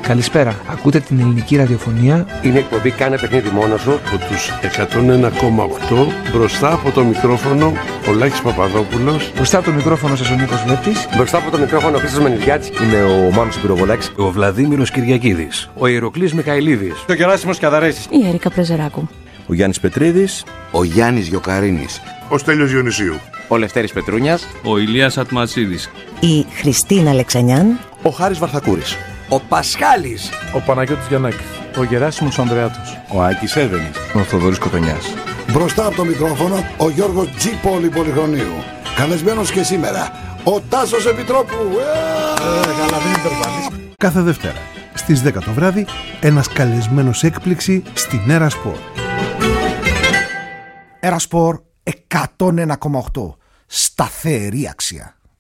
Καλησπέρα. Ακούτε την ελληνική ραδιοφωνία. Είναι εκπομπή «Κάνε παιχνίδι μόνος σου» από τους 101,8. Μπροστά από το μικρόφωνο ο Λάκης Παπαδόπουλος. Μπροστά από το μικρόφωνο σας ο Νίκος Βλέπτης. Μπροστά από το μικρόφωνο ο Χρήστος Μενιδιάτης. Είναι ο Μάνος Πυροβολάκης. Ο Βλαδίμηρος Κυριακίδης. Ο Ηρωκλής Μιχαηλίδης. Ο Γεράσιμος Κιαδαρέσης. Η Ερικα Πρεζεράκου. Ο Γιάννης Πετρίδης. Ο Γιάννης Γιοκαρίνης. Ο Στέλιος Διονυσίου. Ο Λευτέρης Πετρούνιας. Ο Ηλίας Ατμασίδης. Η Χριστίνα Αλεξανιάν. Ο Χάρης Βαρθακούρης. Ο Πασχάλης. Ο Παναγιώτης Γιαννάκης. Ο Γεράσιμος Ανδρεάτος. Ο Άκης Εύενης. Ο Θοδωρής Κοτονιάς. Μπροστά από το μικρόφωνο ο Γιώργος Τζι Πολυχρονίου. Καλεσμένος και σήμερα ο Τάσος Επιτρόπου. Κάθε Δευτέρα στις 10 το βράδυ ένας καλεσμένος έκπληξη στην Έρα Σπορ. Έρα Σπορ 101,8. Σταθερή αξία.